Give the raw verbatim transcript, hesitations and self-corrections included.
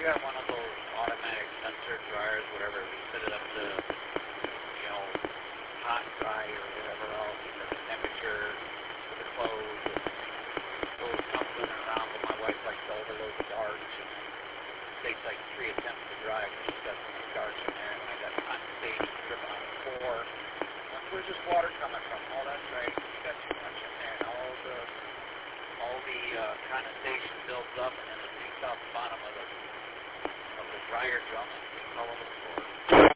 got one of those automatic sensor dryers, whatever. We set it up to, you know, hot, dry, or whatever else, the temperature for the clothes. It goes tumbling around, but my wife likes to overload the darts. It takes like three attempts to dry because she's got so many darts in there, and I got condensation dripping on the floor. Like, where's this water coming from? Oh, that's right. You got too much in there, and all the all the uh, condensation builds up, and then it leaks out the bottom of the of the dryer drum and leaks all over the floor.